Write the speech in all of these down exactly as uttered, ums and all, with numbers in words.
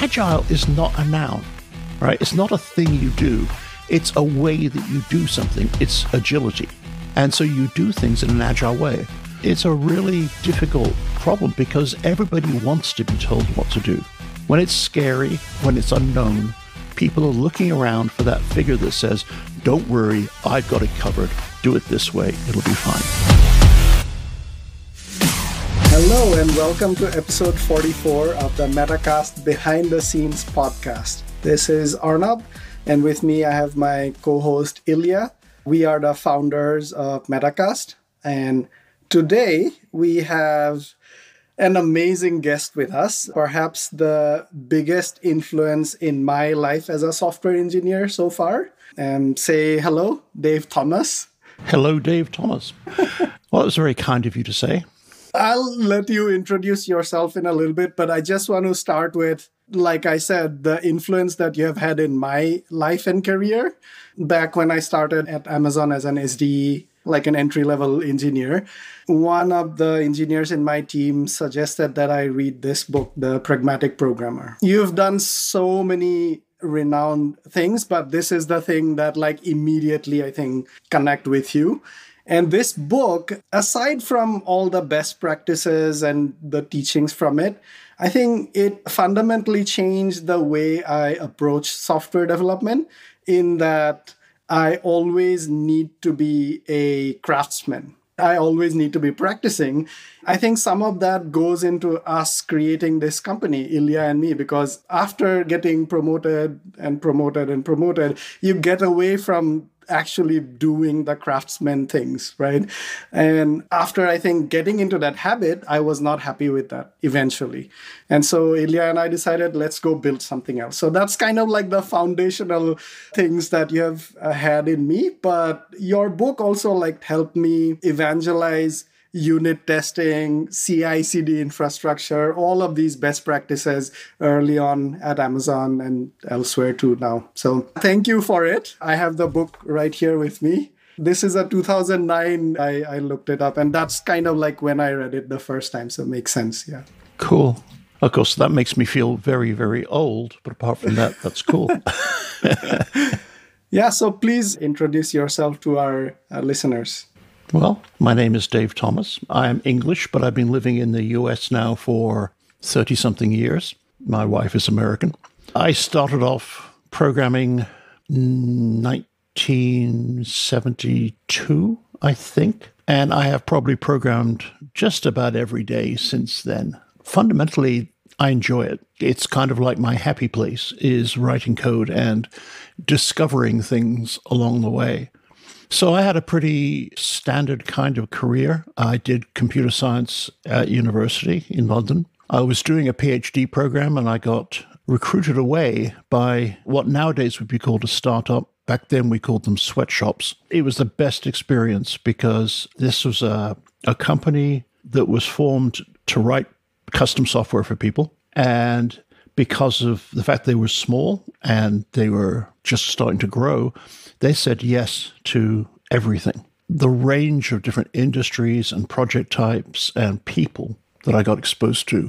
agile is not a noun, right? It's not a thing you do. It's a way that you do something. It's agility. And so you do things in an agile way. It's a really difficult problem because everybody wants to be told what to do. When it's scary, when it's unknown, people are looking around for that figure that says, don't worry, I've got it covered. Do it this way. It'll be fine. Hello and welcome to episode forty-four of the Metacast Behind the Scenes podcast. This is Arnab, and with me I have my co-host Ilya. We are the founders of Metacast, and today we have an amazing guest with us, perhaps the biggest influence in my life as a software engineer so far. Um, say hello, Dave Thomas. Hello, Dave Thomas. Well, it was very kind of you to say. I'll let you introduce yourself in a little bit, but I just want to start with, like I said, the influence that you have had in my life and career. Back when I started at Amazon as an S D E, like an entry-level engineer, one of the engineers in my team suggested that I read this book, The Pragmatic Programmer. You've done so many renowned things, but this is the thing that like immediately, I think, connect with you. And this book, aside from all the best practices and the teachings from it, I think it fundamentally changed the way I approach software development in that I always need to be a craftsman. I always need to be practicing. I think some of that goes into us creating this company, Ilya and me, because after getting promoted and promoted and promoted, you get away from actually doing the craftsman things, right? And after, I think, getting into that habit, I was not happy with that eventually. And so Ilya and I decided, let's go build something else. So that's kind of like the foundational things that you have uh, had in me. But your book also like helped me evangelize unit testing, C I C D infrastructure, all of these best practices early on at Amazon and elsewhere too now. So thank you for it. I have the book right here with me. This is a two thousand nine, I, I looked it up, and that's kind of like when I read it the first time. So it makes sense, yeah. Cool. Of course, that makes me feel very, very old, but apart from that, that's cool. Yeah, so please introduce yourself to our uh, listeners. Well, my name is Dave Thomas. I am English, but I've been living in the U S now for thirty-something years. My wife is American. I started off programming in nineteen seventy-two, I think, and I have probably programmed just about every day since then. Fundamentally, I enjoy it. It's kind of like my happy place is writing code and discovering things along the way. So I had a pretty standard kind of career. I did computer science at university in London. I was doing a PhD program and I got recruited away by what nowadays would be called a startup. Back then we called them sweatshops. It was the best experience because this was a, a company that was formed to write custom software for people. And because of the fact they were small and they were just starting to grow, they said yes to everything. The range of different industries and project types and people that I got exposed to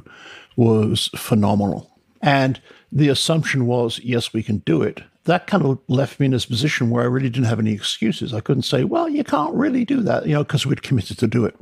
was phenomenal. And the assumption was, yes, we can do it. That kind of left me in this position where I really didn't have any excuses. I couldn't say, well, you can't really do that, you know, because we'd committed to do it.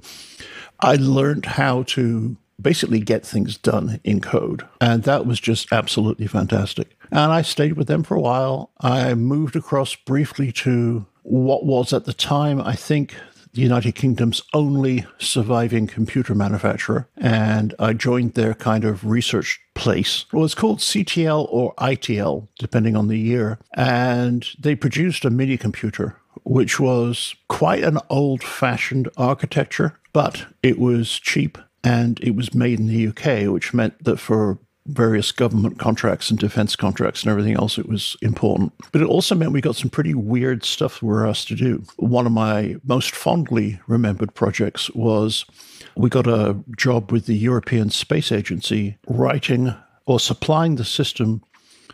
I learned how to basically get things done in code. And that was just absolutely fantastic. And I stayed with them for a while. I moved across briefly to what was at the time, I think, the United Kingdom's only surviving computer manufacturer. And I joined their kind of research place. It was called C T L or I T L, depending on the year. And they produced a mini computer, which was quite an old-fashioned architecture, but it was cheap. And it was made in the U K, which meant that for various government contracts and defense contracts and everything else, it was important. But it also meant we got some pretty weird stuff we were asked to do. One of my most fondly remembered projects was we got a job with the European Space Agency writing or supplying the system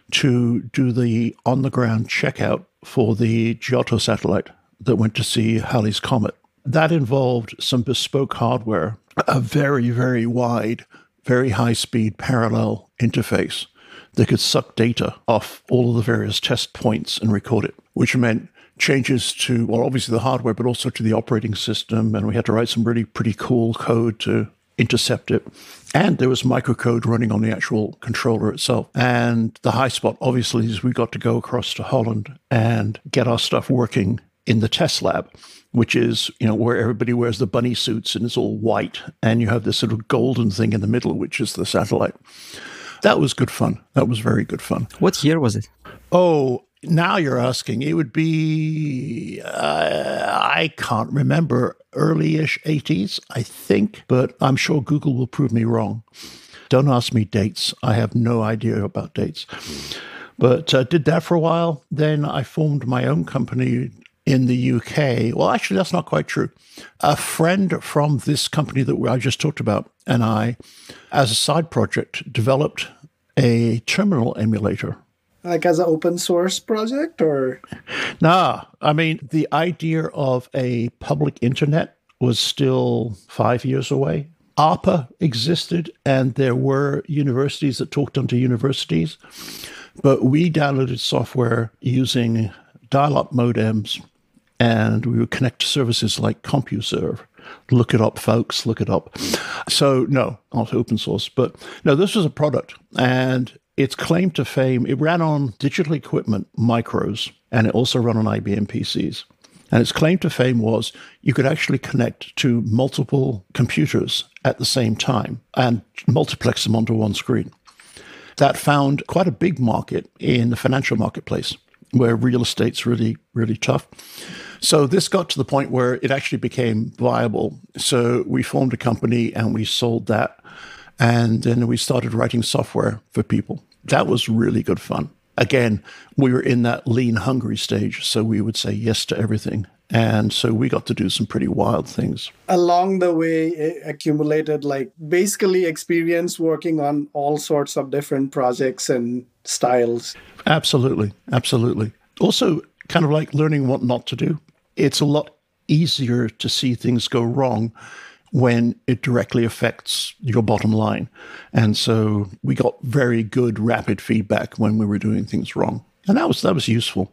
to do the on-the-ground checkout for the Giotto satellite that went to see Halley's Comet. That involved some bespoke hardware, a very, very wide, very high-speed parallel interface that could suck data off all of the various test points and record it, which meant changes to, well, obviously the hardware, but also to the operating system. And we had to write some really pretty cool code to intercept it. And there was microcode running on the actual controller itself. And the high spot, obviously, is we got to go across to Holland and get our stuff working in the test lab, which is, you know, where everybody wears the bunny suits and it's all white. And you have this sort of golden thing in the middle, which is the satellite. That was good fun. That was very good fun. What year was it? Oh, now you're asking. It would be, uh, I can't remember, early-ish eighties, I think, but I'm sure Google will prove me wrong. Don't ask me dates. I have no idea about dates. But uh, did that for a while. Then I formed my own company in the U K. Well, actually, that's not quite true. A friend from this company that I just talked about and I, as a side project, developed a terminal emulator. Like as an open source project or? Nah, I mean, the idea of a public internet was still five years away. ARPA existed and there were universities that talked onto universities, but we downloaded software using dial-up modems and we would connect to services like CompuServe. Look it up, folks, look it up. So no, not open source, but no, this was a product and its claim to fame, it ran on digital equipment, micros, and it also ran on I B M P Cs. And its claim to fame was you could actually connect to multiple computers at the same time and multiplex them onto one screen. That found quite a big market in the financial marketplace, where real estate's really, really tough. So this got to the point where it actually became viable. So we formed a company and we sold that. And then we started writing software for people. That was really good fun. Again, we were in that lean, hungry stage, so we would say yes to everything. And so we got to do some pretty wild things. Along the way, it accumulated like basically experience working on all sorts of different projects and styles. Absolutely. Absolutely. Also, kind of like learning what not to do. It's a lot easier to see things go wrong when it directly affects your bottom line. And so we got very good rapid feedback when we were doing things wrong. And that was that was useful.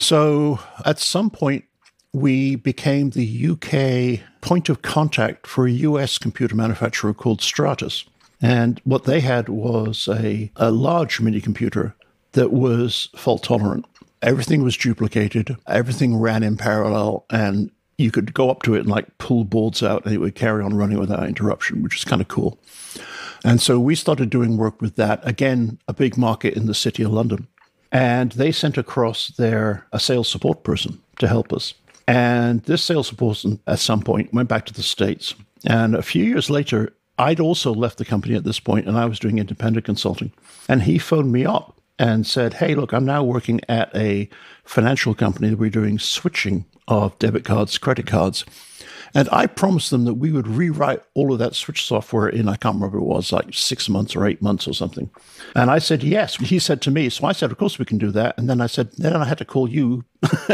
So at some point, we became the U K point of contact for a U S computer manufacturer called Stratus. And what they had was a, a large mini computer that was fault tolerant. Everything was duplicated. Everything ran in parallel, and you could go up to it and like pull boards out and it would carry on running without interruption, which is kind of cool. And so we started doing work with that. Again, a big market in the city of London. And they sent across their a sales support person to help us. And this sales support person at some point went back to the States. And a few years later, I'd also left the company at this point and I was doing independent consulting. And he phoned me up and said, hey, look, I'm now working at a financial company that we're doing switching of debit cards, credit cards. And I promised them that we would rewrite all of that switch software in, I can't remember what it was, like six months or eight months or something. And I said, yes. He said to me, so I said, of course we can do that. And then I said, then I had to call you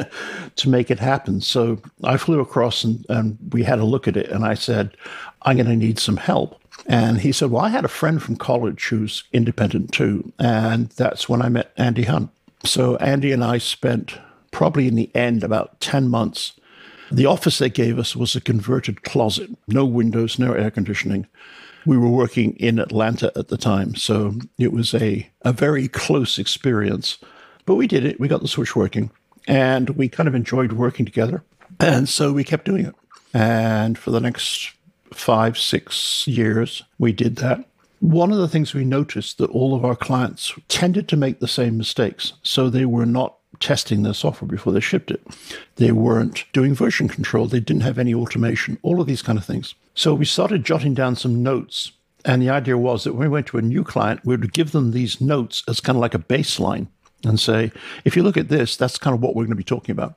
to make it happen. So I flew across and, and we had a look at it. And I said, I'm going to need some help. And he said, well, I had a friend from college who's independent too. And that's when I met Andy Hunt. So Andy and I spent probably in the end about ten months. The office they gave us was a converted closet, no windows, no air conditioning. We were working in Atlanta at the time, so it was a, a very close experience. But we did it. We got the switch working, and we kind of enjoyed working together. And so we kept doing it. And for the next five, six years, we did that. One of the things we noticed that all of our clients tended to make the same mistakes. So they were not testing their software before they shipped it. They weren't doing version control. They didn't have any automation, all of these kind of things. So we started jotting down some notes. And the idea was that when we went to a new client, we would give them these notes as kind of like a baseline and say, if you look at this, that's kind of what we're going to be talking about.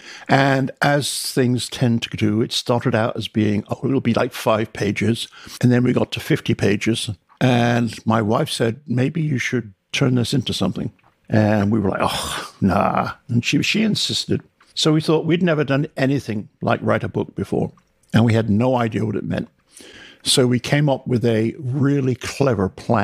And as things tend to do, it started out as being, oh, it'll be like five pages. And then we got to fifty pages. And my wife said, maybe you should turn this into something. And we were like, oh, nah. And she she insisted. So we thought we'd never done anything like write a book before. And we had no idea what it meant. So we came up with a really clever plan.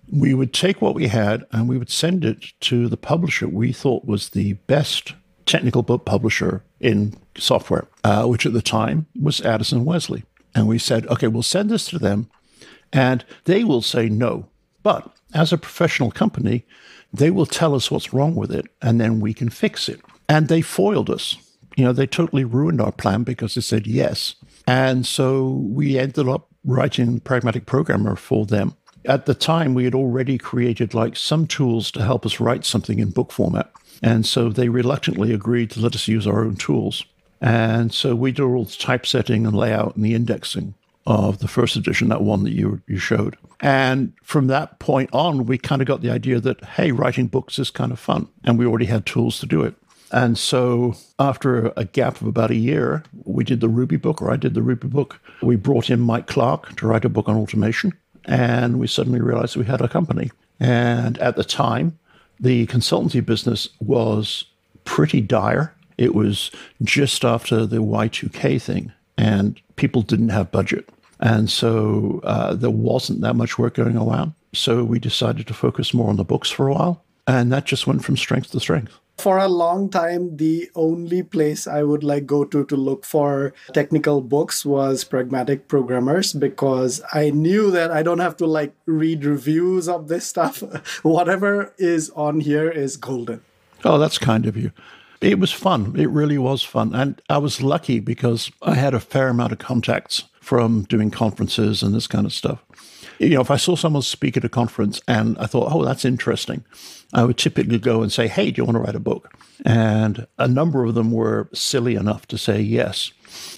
we would take what we had and we would send it to the publisher we thought was the best technical book publisher in software, uh, which at the time was Addison Wesley. And we said, okay, we'll send this to them and they will say no. But as a professional company, they will tell us what's wrong with it and then we can fix it. And they foiled us. You know, they totally ruined our plan because they said yes. And so we ended up writing Pragmatic Programmer for them. At the time, we had already created like some tools to help us write something in book format. And so they reluctantly agreed to let us use our own tools. And so we did all the typesetting and layout and the indexing of the first edition, that one that you you showed. And from that point on, we kind of got the idea that, hey, writing books is kind of fun. And we already had tools to do it. And so after a gap of about a year, we did the Ruby book, or I did the Ruby book. We brought in Mike Clark to write a book on automation. And we suddenly realized we had a company. And at the time, the consultancy business was pretty dire. It was just after the Y two K thing, and people didn't have budget. And so uh, there wasn't that much work going around. So we decided to focus more on the books for a while. And that just went from strength to strength. For a long time, the only place I would like go to to look for technical books was Pragmatic Programmers, because I knew that I don't have to like read reviews of this stuff. Whatever is on here is golden. Oh, that's kind of you. It was fun. It really was fun. And I was lucky because I had a fair amount of contacts from doing conferences and this kind of stuff. You know, if I saw someone speak at a conference and I thought, oh, that's interesting, I would typically go and say, hey, do you want to write a book? And a number of them were silly enough to say yes.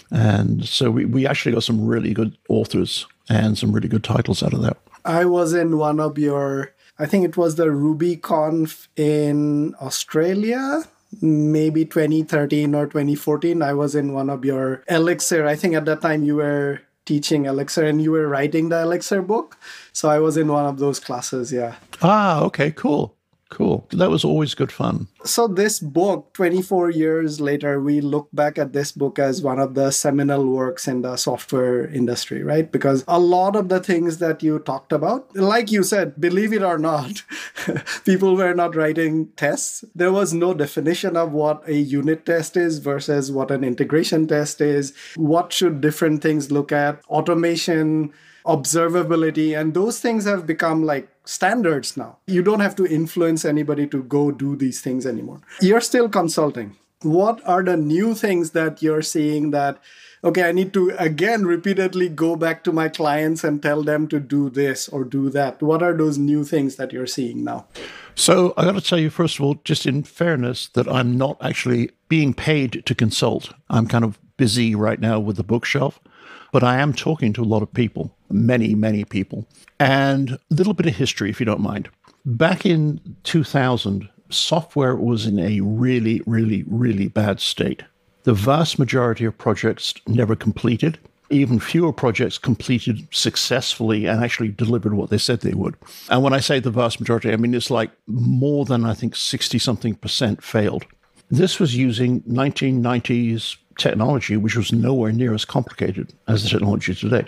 And so we, we actually got some really good authors and some really good titles out of that. I was in one of your, I think it was the RubyConf in Australia, maybe twenty thirteen or twenty fourteen. I was in one of your Elixir. I think at that time you were teaching Elixir and you were writing the Elixir book. So I was in one of those classes, yeah. Ah, okay, cool. Cool. That was always good fun. So this book, twenty-four years later, we look back at this book as one of the seminal works in the software industry, right? Because a lot of the things that you talked about, like you said, believe it or not, people were not writing tests. There was no definition of what a unit test is versus what an integration test is. What should different things look at? Automation, observability, and those things have become like standards now. You don't have to influence anybody to go do these things anymore. You're still consulting. What are the new things that you're seeing that, okay, I need to again repeatedly go back to my clients and tell them to do this or do that? What are those new things that you're seeing now? So I got to tell you, first of all, just in fairness, that I'm not actually being paid to consult. I'm kind of busy right now with the bookshelf. But I am talking to a lot of people, many, many people. And a little bit of history, if you don't mind. Back in two thousand, software was in a really, really, really bad state. The vast majority of projects never completed. Even fewer projects completed successfully and actually delivered what they said they would. And when I say the vast majority, I mean it's like more than, I think, sixty-something percent failed. This was using nineteen nineties technology, which was nowhere near as complicated as the technology today.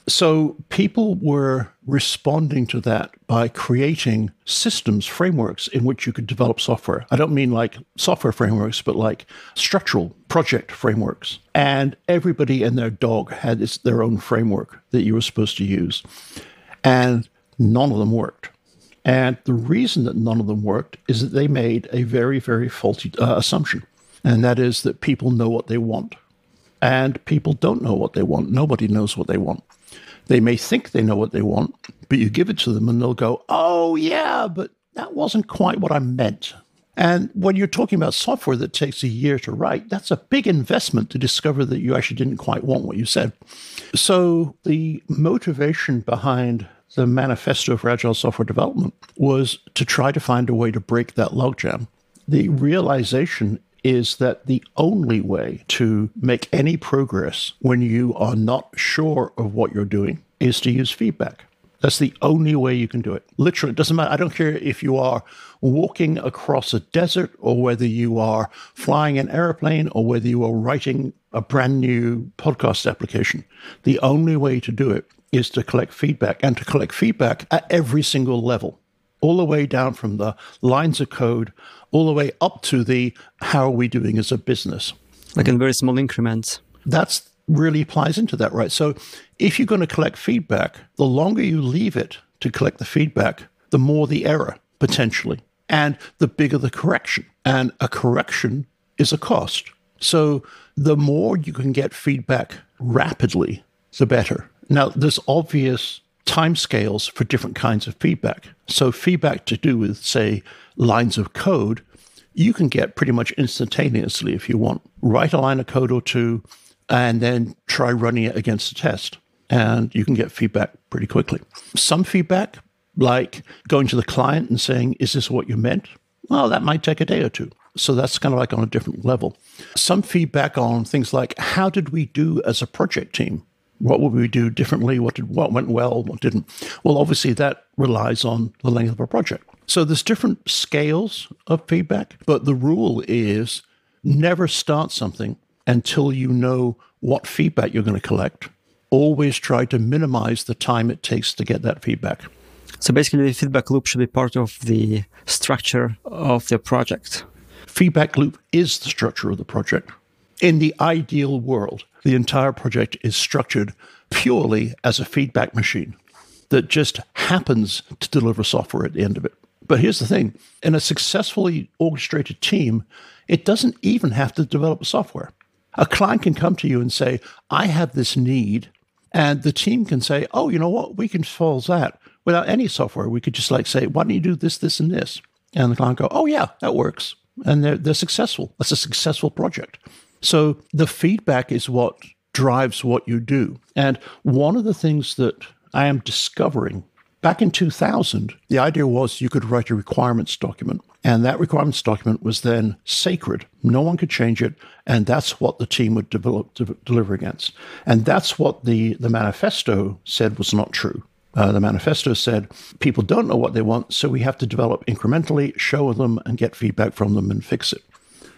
So people were responding to that by creating systems, frameworks in which you could develop software. I don't mean like software frameworks, but like structural project frameworks. And everybody and their dog had its, their own framework that you were supposed to use. And none of them worked. And the reason that none of them worked is that they made a very, very faulty uh, assumption. And that is that people know what they want. And people don't know what they want. Nobody knows what they want. They may think they know what they want, but you give it to them and they'll go, oh, yeah, but that wasn't quite what I meant. And when you're talking about software that takes a year to write, that's a big investment to discover that you actually didn't quite want what you said. So the motivation behind the Manifesto for Agile Software Development was to try to find a way to break that logjam. The realization is that the only way to make any progress when you are not sure of what you're doing is to use feedback. That's the only way you can do it. Literally, it doesn't matter. I don't care if you are walking across a desert or whether you are flying an airplane or whether you are writing a brand new podcast application. The only way to do it is to collect feedback, and to collect feedback at every single level, all the way down from the lines of code, all the way up to the how are we doing as a business. Like in very small increments. That's really applies into that, right? So if you're going to collect feedback, the longer you leave it to collect the feedback, the more the error, potentially, and the bigger the correction. And a correction is a cost. So the more you can get feedback rapidly, the better. Now, there's obvious timescales for different kinds of feedback. So feedback to do with, say, lines of code, you can get pretty much instantaneously if you want. Write a line of code or two, and then try running it against a test, and you can get feedback pretty quickly. Some feedback, like going to the client and saying, is this what you meant? Well, that might take a day or two. So that's kind of like on a different level. Some feedback on things like, how did we do as a project team? What would we do differently? What did what went well? What didn't? Well, obviously that relies on the length of a project. So there's different scales of feedback, but the rule is never start something until you know what feedback you're going to collect. Always try to minimize the time it takes to get that feedback. So basically the feedback loop should be part of the structure of the project. Feedback loop is the structure of the project. In the ideal world, the entire project is structured purely as a feedback machine that just happens to deliver software at the end of it. But here's the thing. In a successfully orchestrated team, it doesn't even have to develop software. A client can come to you and say, I have this need, and the team can say, oh, you know what, we can solve that without any software. We could just like say, why don't you do this, this, and this? And the client go, oh, yeah, that works. And they're, they're successful. That's a successful project. So the feedback is what drives what you do. And one of the things that I am discovering, back in two thousand, the idea was you could write a requirements document. And that requirements document was then sacred. No one could change it. And that's what the team would develop, de- deliver against. And that's what the, the manifesto said was not true. Uh, the manifesto said, people don't know what they want, so we have to develop incrementally, show them, and get feedback from them and fix it.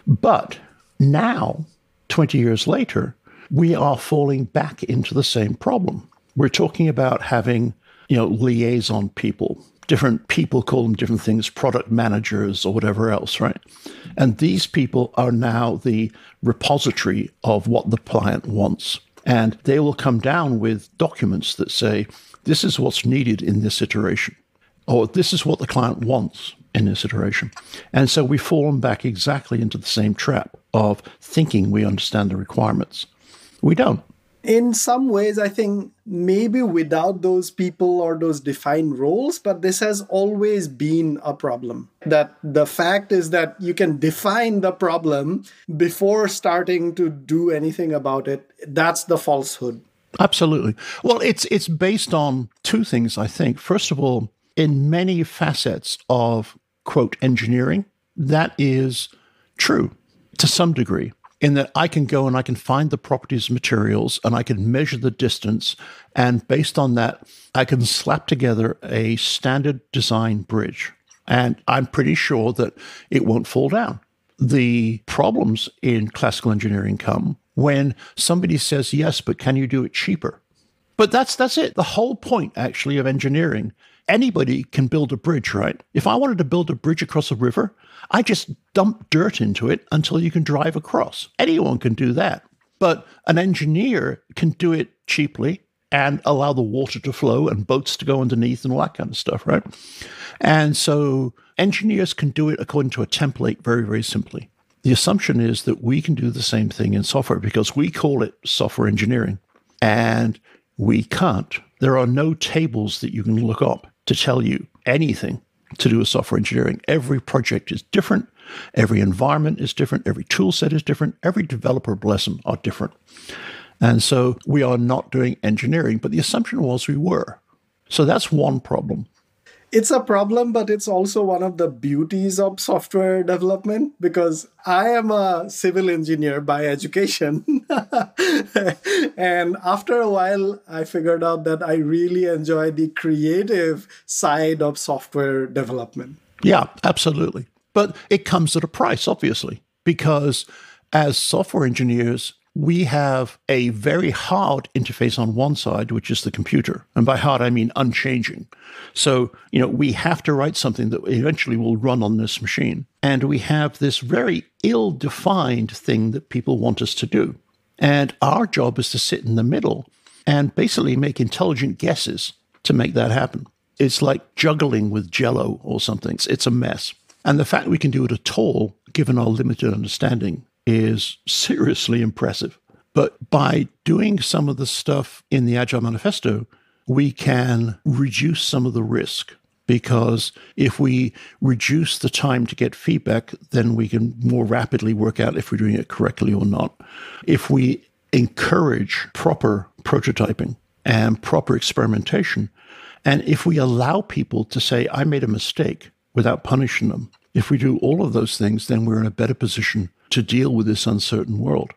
But now, twenty years later, we are falling back into the same problem. We're talking about having, you know, liaison people. Different people call them different things, product managers or whatever else, right? And these people are now the repository of what the client wants. And they will come down with documents that say, this is what's needed in this iteration, or this is what the client wants in this iteration. And so we've fallen back exactly into the same trap of thinking we understand the requirements. We don't. In some ways, I think maybe without those people or those defined roles, but this has always been a problem. That the fact is that you can define the problem before starting to do anything about it. That's the falsehood. Absolutely. Well, it's it's based on two things, I think. First of all, in many facets of, quote, engineering, that is true to some degree, in that I can go and I can find the properties of materials and I can measure the distance. And based on that, I can slap together a standard design bridge. And I'm pretty sure that it won't fall down. The problems in classical engineering come when somebody says, yes, but can you do it cheaper? But that's that's it. The whole point, actually, of engineering, anybody can build a bridge, right? If I wanted to build a bridge across a river, I just dump dirt into it until you can drive across. Anyone can do that. But an engineer can do it cheaply and allow the water to flow and boats to go underneath and all that kind of stuff, right? And so engineers can do it according to a template very, very simply. The assumption is that we can do the same thing in software because we call it software engineering, and we can't. There are no tables that you can look up to tell you anything to do with software engineering. Every project is different. Every environment is different. Every tool set is different. Every developer, bless them, are different. And so we are not doing engineering, but the assumption was we were. So that's one problem. It's a problem, but it's also one of the beauties of software development, because I am a civil engineer by education. And after a while, I figured out that I really enjoy the creative side of software development. Yeah, absolutely. But it comes at a price, obviously, because as software engineers, we have a very hard interface on one side, which is the computer. And by hard, I mean unchanging. So, you know, we have to write something that eventually will run on this machine. And we have this very ill-defined thing that people want us to do. And our job is to sit in the middle and basically make intelligent guesses to make that happen. It's like juggling with Jell-O or something. It's, it's a mess. And the fact we can do it at all, given our limited understanding, is seriously impressive. But by doing some of the stuff in the Agile Manifesto, we can reduce some of the risk. Because if we reduce the time to get feedback, then we can more rapidly work out if we're doing it correctly or not. If we encourage proper prototyping and proper experimentation, and if we allow people to say, I made a mistake without punishing them, if we do all of those things, then we're in a better position to deal with this uncertain world.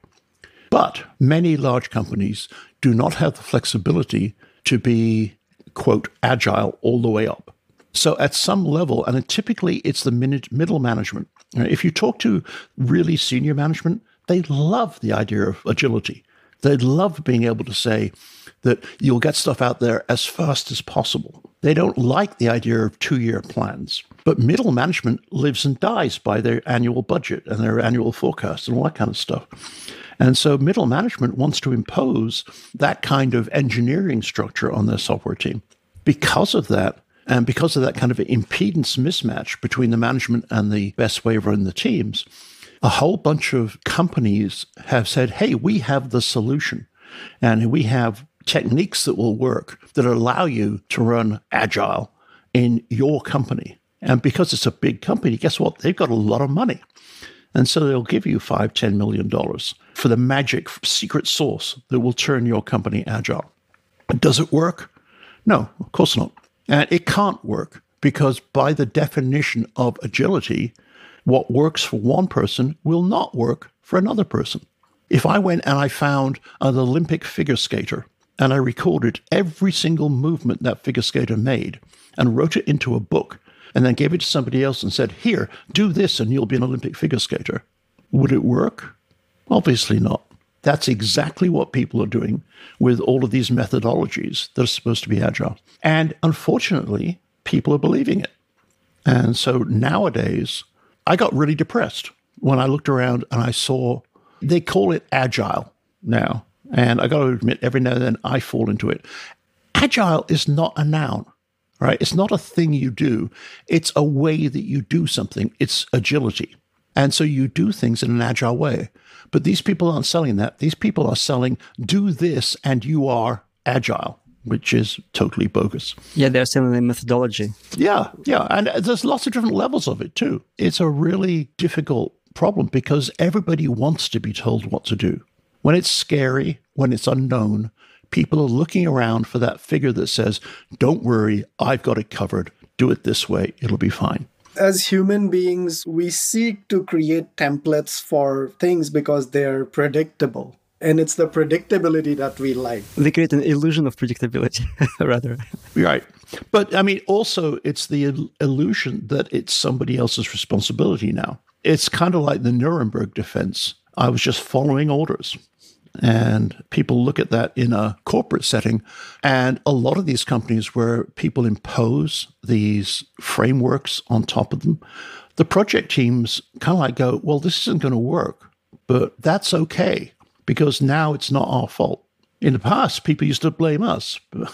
But many large companies do not have the flexibility to be, quote, agile all the way up. So at some level, and typically it's the middle management. If you talk to really senior management, they love the idea of agility. They love being able to say that you'll get stuff out there as fast as possible. They don't like the idea of two-year plans. But middle management lives and dies by their annual budget and their annual forecast and all that kind of stuff. And so middle management wants to impose that kind of engineering structure on their software team. Because of that, and because of that kind of impedance mismatch between the management and the best way of running the teams, a whole bunch of companies have said, hey, we have the solution. And we have techniques that will work that allow you to run agile in your company. And because it's a big company, guess what? They've got a lot of money. And so they'll give you five, ten million dollars for the magic secret sauce that will turn your company agile. Does it work? No, of course not. And it can't work because by the definition of agility, what works for one person will not work for another person. If I went and I found an Olympic figure skater and I recorded every single movement that figure skater made and wrote it into a book and then gave it to somebody else and said, here, do this and you'll be an Olympic figure skater, would it work? Obviously not. That's exactly what people are doing with all of these methodologies that are supposed to be agile. And unfortunately, people are believing it. And so nowadays, I got really depressed when I looked around and I saw, they call it agile now. And I got to admit, every now and then I fall into it. Agile is not a noun, right? It's not a thing you do. It's a way that you do something. It's agility. And so you do things in an agile way. But these people aren't selling that. These people are selling, do this and you are agile, which is totally bogus. Yeah, they're selling the methodology. Yeah, yeah. And there's lots of different levels of it too. It's a really difficult problem because everybody wants to be told what to do. When it's scary, when it's unknown, people are looking around for that figure that says, don't worry, I've got it covered. Do it this way. It'll be fine. As human beings, we seek to create templates for things because they're predictable. And it's the predictability that we like. They create an illusion of predictability, rather. Right. But, I mean, also, it's the il- illusion that it's somebody else's responsibility now. It's kind of like the Nuremberg defense. I was just following orders. And people look at that in a corporate setting. And a lot of these companies where people impose these frameworks on top of them, the project teams kind of like go, well, this isn't going to work, but that's okay because now it's not our fault. In the past, people used to blame us.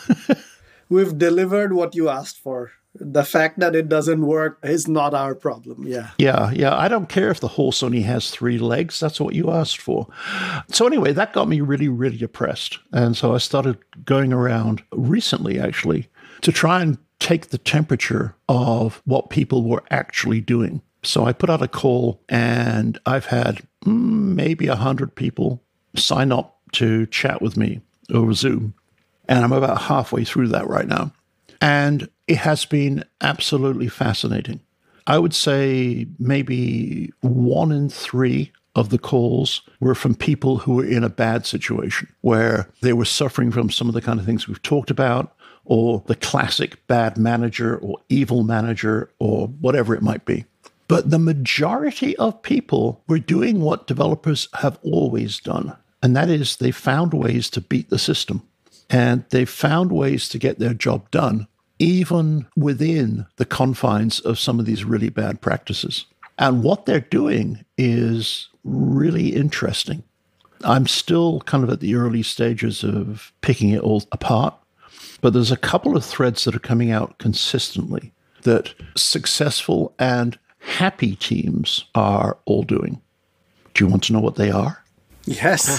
We've delivered what you asked for. The fact that it doesn't work is not our problem. Yeah. Yeah. Yeah. I don't care if the horse only has three legs. That's what you asked for. So anyway, that got me really, really depressed. And so I started going around recently, actually, to try and take the temperature of what people were actually doing. So I put out a call and I've had mm, maybe a hundred people sign up to chat with me over Zoom. And I'm about halfway through that right now. And it has been absolutely fascinating. I would say maybe one in three of the calls were from people who were in a bad situation, where they were suffering from some of the kind of things we've talked about, or the classic bad manager or evil manager or whatever it might be. But the majority of people were doing what developers have always done. And that is they found ways to beat the system. And they found ways to get their job done, even within the confines of some of these really bad practices. And what they're doing is really interesting. I'm still kind of at the early stages of picking it all apart, but there's a couple of threads that are coming out consistently that successful and happy teams are all doing. Do you want to know what they are? Yes.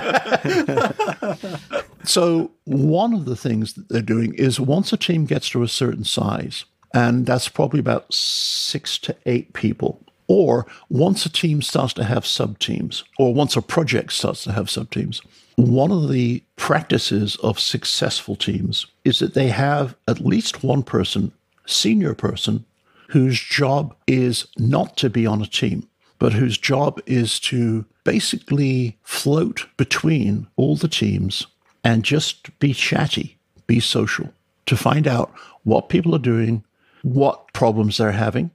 So one of the things that they're doing is once a team gets to a certain size, and that's probably about six to eight people, or once a team starts to have sub-teams, or once a project starts to have sub-teams, one of the practices of successful teams is that they have at least one person, senior person, whose job is not to be on a team, but whose job is to basically float between all the teams and just be chatty, be social, to find out what people are doing, what problems they're having,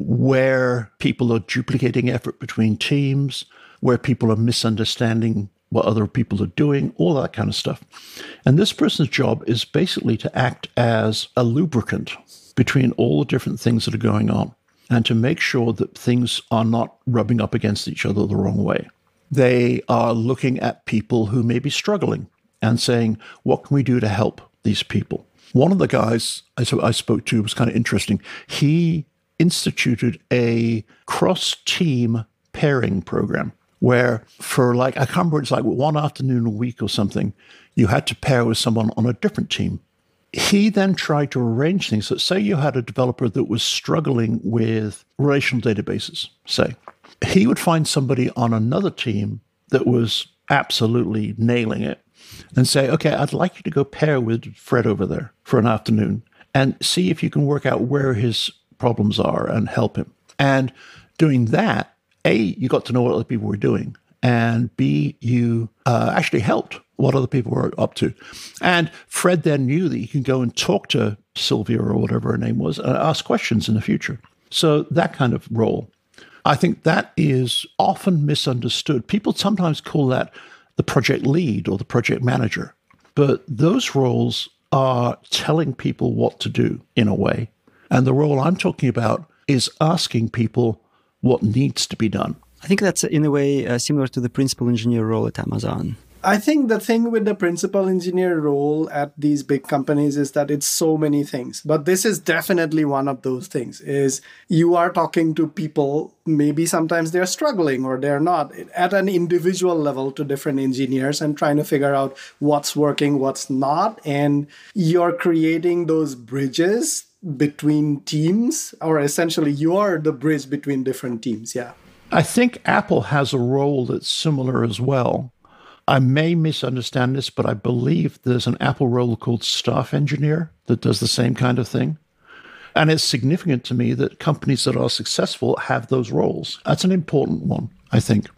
where people are duplicating effort between teams, where people are misunderstanding what other people are doing, all that kind of stuff. And this person's job is basically to act as a lubricant between all the different things that are going on and to make sure that things are not rubbing up against each other the wrong way. They are looking at people who may be struggling and saying, what can we do to help these people? One of the guys I spoke to was kind of interesting. He instituted a cross-team pairing program where for like, I can't remember, it's like one afternoon a week or something, you had to pair with someone on a different team. He then tried to arrange things. So say you had a developer that was struggling with relational databases, say. He would find somebody on another team that was absolutely nailing it and say, okay, I'd like you to go pair with Fred over there for an afternoon and see if you can work out where his problems are and help him. And doing that, A, you got to know what other people were doing, and B, you uh, actually helped what other people were up to. And Fred then knew that he could go and talk to Sylvia or whatever her name was and ask questions in the future. So that kind of role, I think that is often misunderstood. People sometimes call that the project lead or the project manager, but those roles are telling people what to do in a way. And the role I'm talking about is asking people what needs to be done. I think that's in a way uh, similar to the principal engineer role at Amazon. I think the thing with the principal engineer role at these big companies is that it's so many things. But this is definitely one of those things, is you are talking to people, maybe sometimes they're struggling or they're not, at an individual level to different engineers and trying to figure out what's working, what's not. And you're creating those bridges between teams, or essentially you're the bridge between different teams. Yeah. I think Apple has a role that's similar as well. I may misunderstand this, but I believe there's an Apple role called staff engineer that does the same kind of thing. And it's significant to me that companies that are successful have those roles. That's an important one, I think.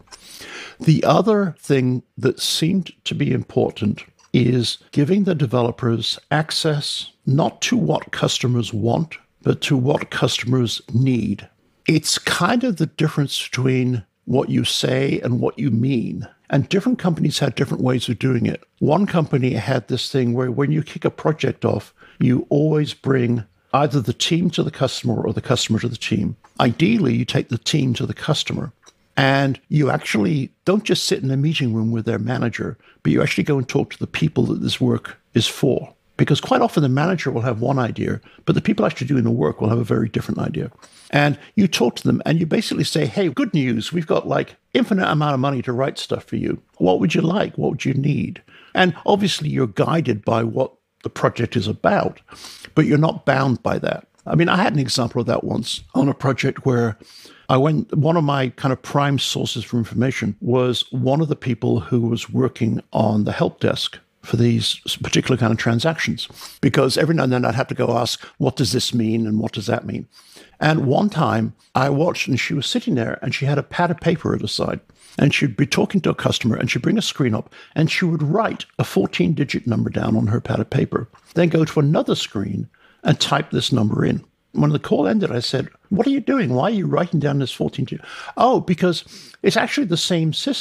The other thing that seemed to be important is giving the developers access not to what customers want, but to what customers need. It's kind of the difference between what you say and what you mean. And different companies had different ways of doing it. One company had this thing where when you kick a project off, you always bring either the team to the customer or the customer to the team. Ideally, you take the team to the customer. And you actually don't just sit in a meeting room with their manager, but you actually go and talk to the people that this work is for. Because quite often the manager will have one idea, but the people actually doing the work will have a very different idea. And you talk to them and you basically say, hey, good news, we've got like infinite amount of money to write stuff for you. What would you like? What would you need? And obviously you're guided by what the project is about, but you're not bound by that. I mean, I had an example of that once on a project where I went, one of my kind of prime sources for information was one of the people who was working on the help desk for these particular kind of transactions, because every now and then I'd have to go ask, what does this mean and what does that mean? And one time I watched and she was sitting there and she had a pad of paper at her side and she'd be talking to a customer and she'd bring a screen up and she would write a fourteen digit number down on her pad of paper, then go to another screen and type this number in. When the call ended, I said, what are you doing? Why are you writing down this fourteen digit? Oh, because it's actually the same system.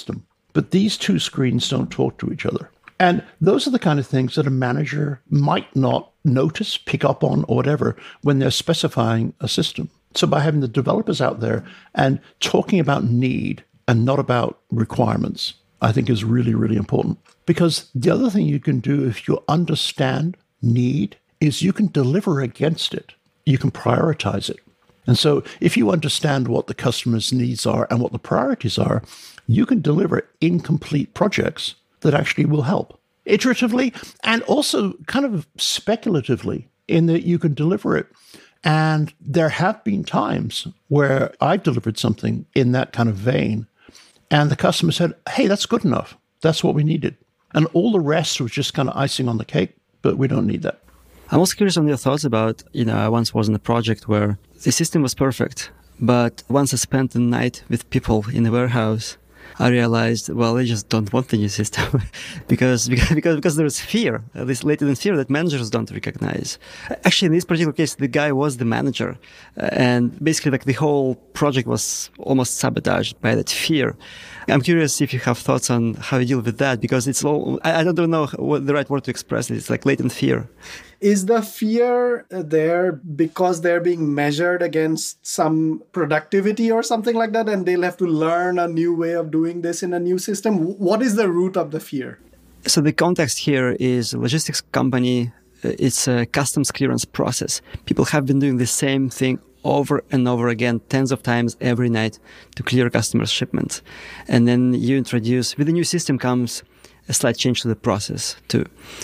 but these two screens don't talk to each other. And those are the kind of things that a manager might not notice, pick up on, or whatever when they're specifying a system. So by having the developers out there and talking about need and not about requirements, I think is really, really important. Because the other thing you can do if you understand need is you can deliver against it. You can prioritize it. And so if you understand what the customer's needs are and what the priorities are, you can deliver incomplete projects that actually will help iteratively and also kind of speculatively in that you can deliver it. And there have been times where I've delivered something in that kind of vein and the customer said, hey, that's good enough. That's what we needed. And all the rest was just kind of icing on the cake, but we don't need that. I'm also curious on your thoughts about, you know, I once was in a project where the system was perfect, but once I spent the night with people in the warehouse, I realized, well, they just don't want the new system because, because because because there's fear, this latent fear that managers don't recognize. Actually, in this particular case, the guy was the manager, uh, and basically, like the whole project was almost sabotaged by that fear. I'm curious if you have thoughts on how you deal with that, because it's all, I, I don't know what the right word to express it. It's like latent fear. Is the fear there because they're being measured against some productivity or something like that, and they'll have to learn a new way of doing this in a new system? What is the root of the fear? So the context here is a logistics company. It's a customs clearance process. People have been doing the same thing over and over again, tens of times every night to clear customers' shipments. And then you introduce, with the new system comes a slight change to the process too.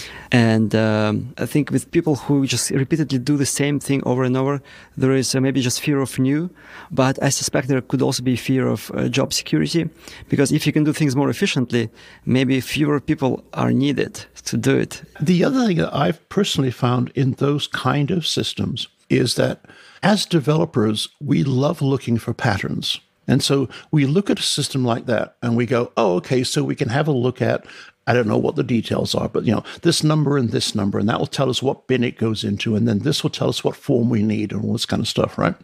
And um, I think with people who just repeatedly do the same thing over and over, there is uh, maybe just fear of new, but I suspect there could also be fear of uh, job security, because if you can do things more efficiently, maybe fewer people are needed to do it. The other thing that I've personally found in those kind of systems is that as developers, we love looking for patterns. And so we look at a system like that and we go, oh, okay, so we can have a look at, I don't know what the details are, but, you know, this number and this number, and that will tell us what bin it goes into. And then this will tell us what form we need and all this kind of stuff, right?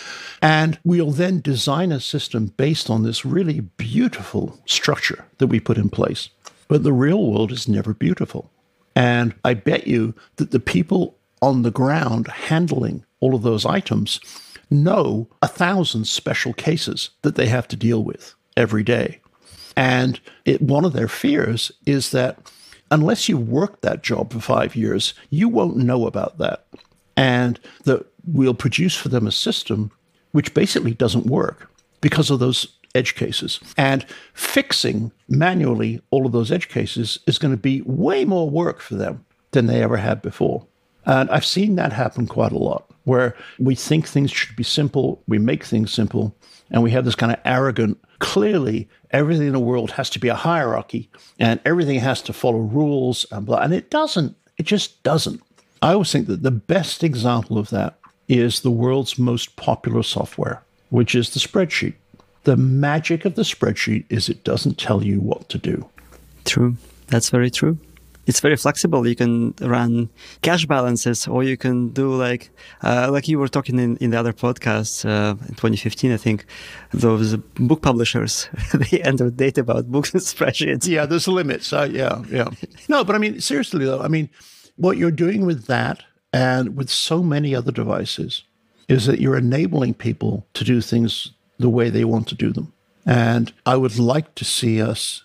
And we'll then design a system based on this really beautiful structure that we put in place. But the real world is never beautiful. And I bet you that the people on the ground handling all of those items know a thousand special cases that they have to deal with every day. And it, one of their fears is that unless you work that job for five years, you won't know about that. And that we'll produce for them a system which basically doesn't work because of those edge cases. And fixing manually all of those edge cases is going to be way more work for them than they ever had before. And I've seen that happen quite a lot, where we think things should be simple, we make things simple, and we have this kind of arrogant, clearly everything in the world has to be a hierarchy, and everything has to follow rules, and blah. And it doesn't. It just doesn't. I always think that the best example of that is the world's most popular software, which is the spreadsheet. The magic of the spreadsheet is it doesn't tell you what to do. True. That's very true. It's very flexible. You can run cash balances, or you can do like, uh, like you were talking in, in the other podcast uh, in twenty fifteen, I think, those book publishers, they enter data about books and spreadsheets. Yeah, there's limits. Uh, yeah, yeah. No, but I mean, seriously though, I mean, what you're doing with that and with so many other devices is that you're enabling people to do things the way they want to do them. And I would like to see us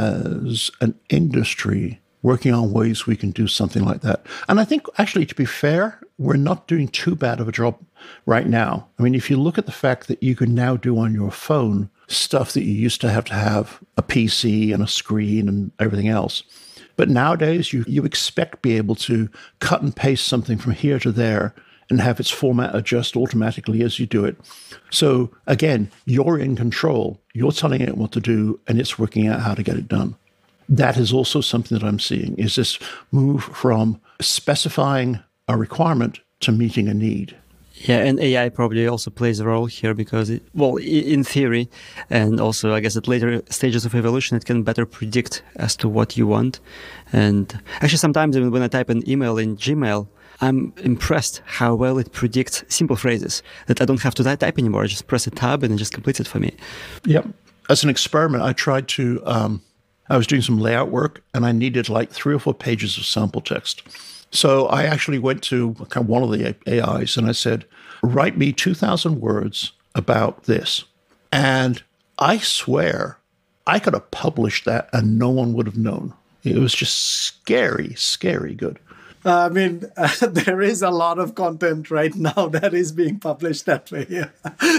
as an industry working on ways we can do something like that. And I think, actually, to be fair, we're not doing too bad of a job right now. I mean, if you look at the fact that you can now do on your phone stuff that you used to have to have a P C and a screen and everything else. But nowadays, you, you expect to be able to cut and paste something from here to there and have its format adjust automatically as you do it. So again, you're in control. You're telling it what to do, and it's working out how to get it done. That is also something that I'm seeing, is this move from specifying a requirement to meeting a need. Yeah, and A I probably also plays a role here because, it, well, in theory, and also I guess at later stages of evolution, it can better predict as to what you want. And actually, sometimes when I type an email in Gmail, I'm impressed how well it predicts simple phrases that I don't have to type anymore. I just press a tab and it just completes it for me. Yep. As an experiment, I tried to um, I was doing some layout work, and I needed like three or four pages of sample text. So I actually went to one of the A Is and I said, write me two thousand words about this. And I swear I could have published that and no one would have known. It was just scary, scary good. Uh, I mean, uh, there is a lot of content right now that is being published that way. Yeah.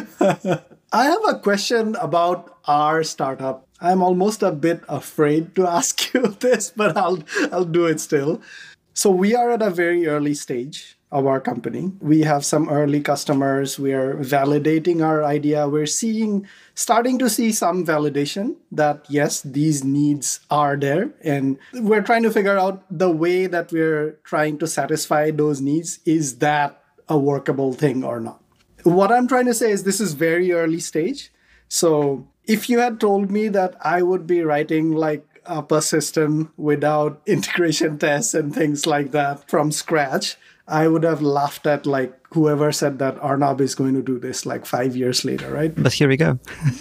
I have a question about our startup. I'm almost a bit afraid to ask you this, but I'll I'll do it still. So we are at a very early stage of our company. We have some early customers. We are validating our idea. We're seeing, starting to see some validation that, yes, these needs are there. And we're trying to figure out the way that we're trying to satisfy those needs. Is that a workable thing or not? What I'm trying to say is this is very early stage. So if you had told me that I would be writing like up a system without integration tests and things like that from scratch, I would have laughed at like whoever said that Arnab is going to do this like five years later, right? But here we go.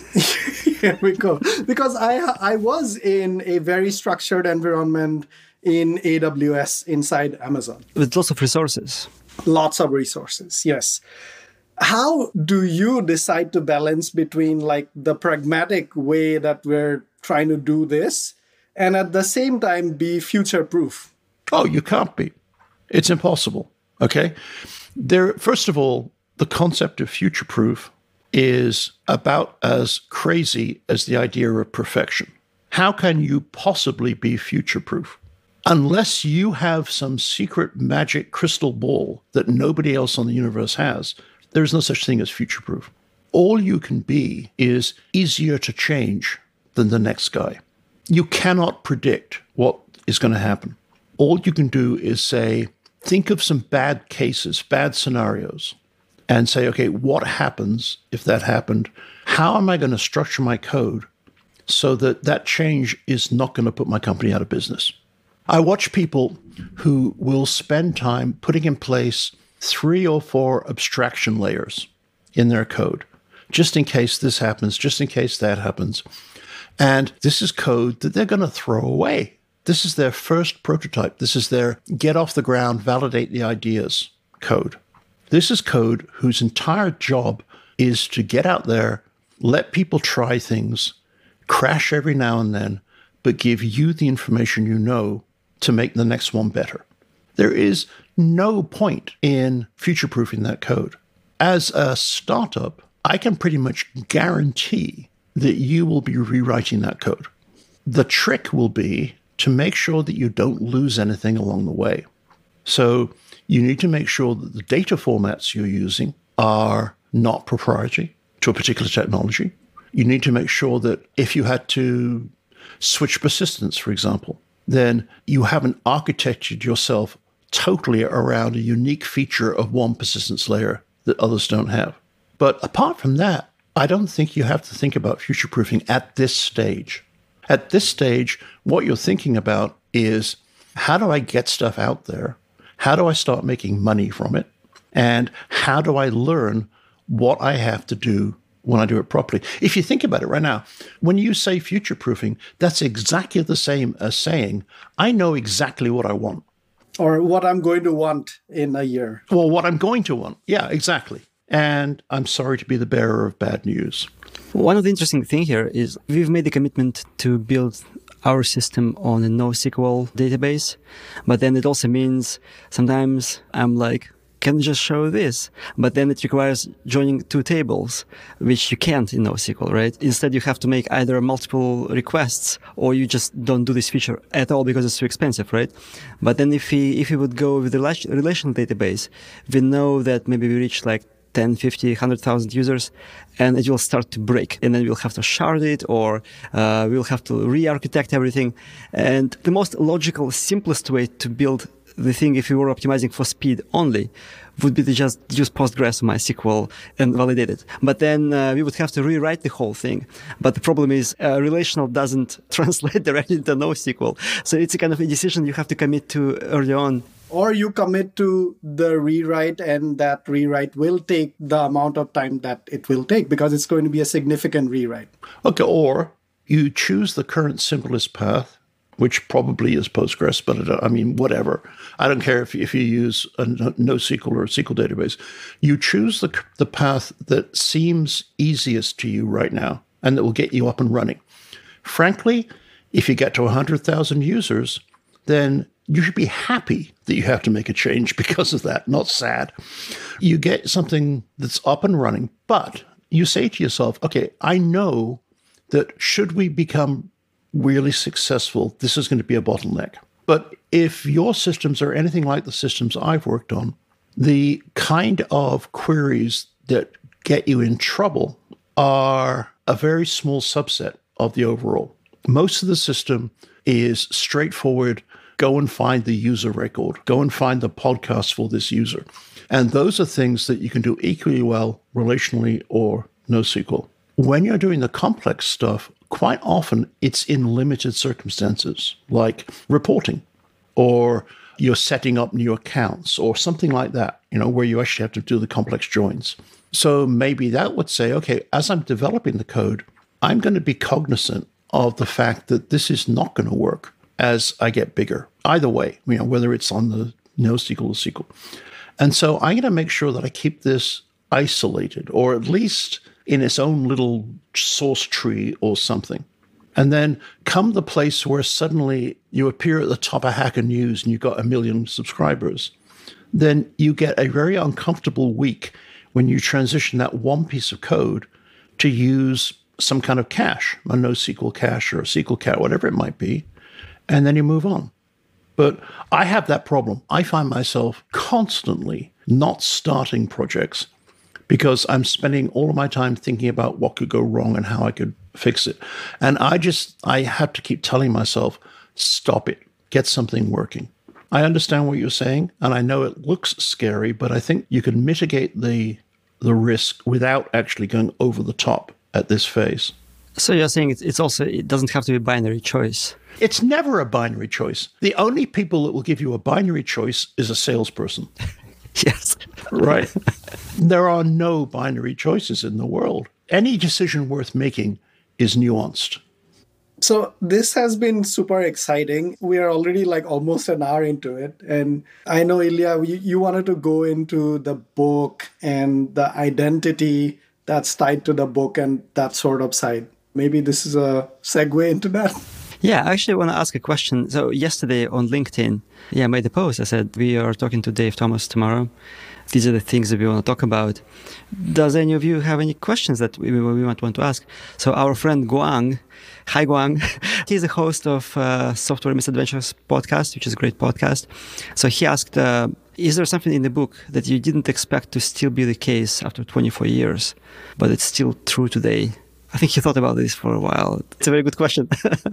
Here we go. Because I I was in a very structured environment in A W S inside Amazon. With lots of resources. Lots of resources, yes. How do you decide to balance between like the pragmatic way that we're trying to do this and at the same time be future-proof? Oh, you can't be. It's impossible, okay? There, first of all, the concept of future-proof is about as crazy as the idea of perfection. How can you possibly be future-proof? Unless you have some secret magic crystal ball that nobody else on the universe has, there's no such thing as future-proof. All you can be is easier to change than the next guy. You cannot predict what is going to happen. All you can do is say, think of some bad cases, bad scenarios, and say, okay, what happens if that happened? How am I going to structure my code so that that change is not going to put my company out of business? I watch people who will spend time putting in place three or four abstraction layers in their code, just in case this happens, just in case that happens. And this is code that they're going to throw away. This is their first prototype. This is their get off the ground, validate the ideas code. This is code whose entire job is to get out there, let people try things, crash every now and then, but give you the information you know to make the next one better. There is no point in future-proofing that code. As a startup, I can pretty much guarantee that you will be rewriting that code. The trick will be to make sure that you don't lose anything along the way. So you need to make sure that the data formats you're using are not proprietary to a particular technology. You need to make sure that if you had to switch persistence, for example, then you haven't architected yourself totally around a unique feature of one persistence layer that others don't have. But apart from that, I don't think you have to think about future-proofing at this stage. At this stage, what you're thinking about is, how do I get stuff out there? How do I start making money from it? And how do I learn what I have to do when I do it properly? If you think about it right now, when you say future-proofing, that's exactly the same as saying, I know exactly what I want. Or what I'm going to want in a year. Well, what I'm going to want. Yeah, exactly. And I'm sorry to be the bearer of bad news. One of the interesting things here is we've made the commitment to build our system on a NoSQL database, but then it also means sometimes I'm like, can you just show this? But then it requires joining two tables, which you can't in NoSQL, right? Instead, you have to make either multiple requests or you just don't do this feature at all because it's too expensive, right? But then if we, if we would go with the relational database, we know that maybe we reach like ten, fifty, one hundred thousand users, and it will start to break. And then we'll have to shard it, or uh, we'll have to re-architect everything. And the most logical, simplest way to build the thing, if we were optimizing for speed only, would be to just use Postgres or MySQL and validate it. But then uh, we would have to rewrite the whole thing. But the problem is uh, relational doesn't translate directly into NoSQL. So it's a kind of a decision you have to commit to early on. Or you commit to the rewrite, and that rewrite will take the amount of time that it will take because it's going to be a significant rewrite. Okay, or you choose the current simplest path, which probably is Postgres, but I, don't, I mean, whatever. I don't care if, if you use a NoSQL or a S Q L database. You choose the, the path that seems easiest to you right now and that will get you up and running. Frankly, if you get to one hundred thousand users, then you should be happy that you have to make a change because of that, not sad. You get something that's up and running, but you say to yourself, okay, I know that should we become really successful, this is going to be a bottleneck. But if your systems are anything like the systems I've worked on, the kind of queries that get you in trouble are a very small subset of the overall. Most of the system is straightforward. Go and find the user record. Go and find the podcast for this user. And those are things that you can do equally well relationally or NoSQL. When you're doing the complex stuff, quite often it's in limited circumstances, like reporting, or you're setting up new accounts, or something like that, you know, where you actually have to do the complex joins. So maybe that would say, okay, as I'm developing the code, I'm going to be cognizant of the fact that this is not going to work as I get bigger. Either way, you know, whether it's on the NoSQL or S Q L. And so I'm going to make sure that I keep this isolated, or at least in its own little source tree or something. And then come the place where suddenly you appear at the top of Hacker News and you've got a million subscribers, then you get a very uncomfortable week when you transition that one piece of code to use some kind of cache, a NoSQL cache or a S Q L cache, whatever it might be, and then you move on. But I have that problem. I find myself constantly not starting projects because I'm spending all of my time thinking about what could go wrong and how I could fix it. And I just, I have to keep telling myself, stop it, get something working. I understand what you're saying, and I know it looks scary, but I think you can mitigate the the risk without actually going over the top at this phase. So you're saying it's, it's also, it doesn't have to be a binary choice. It's never a binary choice. The only people that will give you a binary choice is a salesperson. Yes. Right. There are no binary choices in the world. Any decision worth making is nuanced. So this has been super exciting. We are already like almost an hour into it. And I know, Ilya, you, you wanted to go into the book and the identity that's tied to the book and that sort of side. Maybe this is a segue into that. Yeah, I actually want to ask a question. So yesterday on LinkedIn, yeah, I made a post. I said, we are talking to Dave Thomas tomorrow. These are the things that we want to talk about. Does any of you have any questions that we, we might want to ask? So our friend Guang, hi Guang, he's the host of uh, Software Misadventures podcast, which is a great podcast. So he asked, uh, is there something in the book that you didn't expect to still be the case after twenty-four years, but it's still true today? I think he thought about this for a while. It's a very good question.